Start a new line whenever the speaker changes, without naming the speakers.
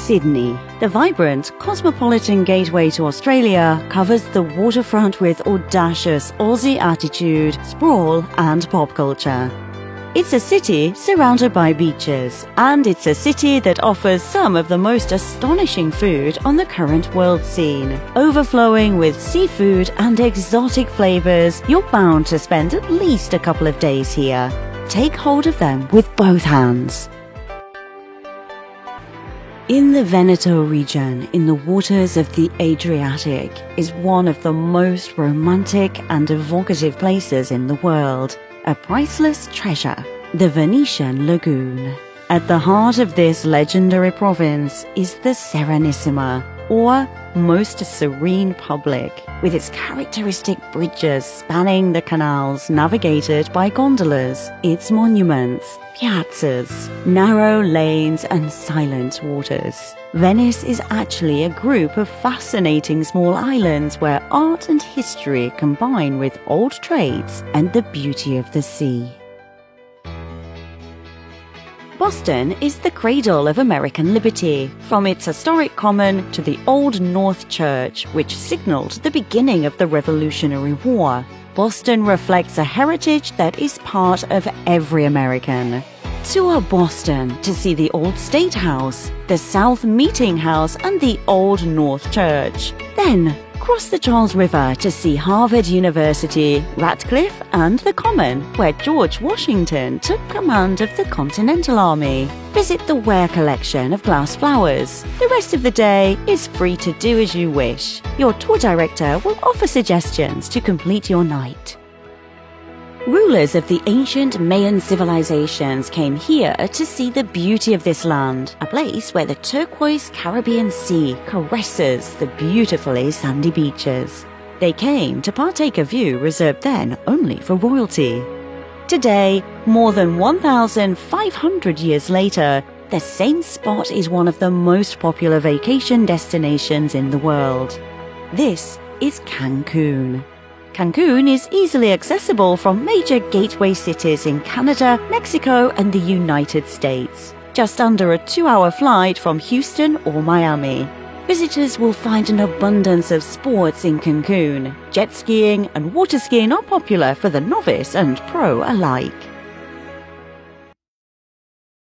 Sydney, the vibrant, cosmopolitan gateway to Australia, covers the waterfront with audacious Aussie attitude, sprawl and pop culture. It's a city surrounded by beaches, and it's a city that offers some of the most astonishing food on the current world scene. Overflowing with seafood and exotic flavors, you're bound to spend at least a couple of days here. Take hold of them with both hands. In the Veneto region, in the waters of the Adriatic, is one of the most romantic and evocative places in the world, a priceless treasure, the Venetian Lagoon. At the heart of this legendary province is the Serenissima, or most serene public, with its characteristic bridges spanning the canals navigated by gondolas, its monuments, piazzas, narrow lanes and silent waters. Venice is actually a group of fascinating small islands where art and history combine with old trades and the beauty of the sea. Boston is the cradle of American liberty, from its historic common to the Old North Church, which signaled the beginning of the Revolutionary War. Boston reflects a heritage that is part of every American. Tour Boston to see the Old State House, the South Meeting House and the Old North Church. Then cross the Charles River to see Harvard University, Radcliffe and the Common, where George Washington took command of the Continental Army. Visit the Ware collection of glass flowers. The rest of the day is free to do as you wish. Your tour director will offer suggestions to complete your night. Rulers of the ancient Mayan civilizations came here to see the beauty of this land, a place where the turquoise Caribbean Sea caresses the beautifully sandy beaches. They came to partake a view reserved then only for royalty. Today, more than 1,500 years later, the same spot is one of the most popular vacation destinations in the world. This is Cancun. Cancun is easily accessible from major gateway cities in Canada, Mexico and the United States. Just under a 2-hour flight from Houston or Miami. Visitors will find an abundance of sports in Cancun. Jet skiing and water skiing are popular for the novice and pro alike.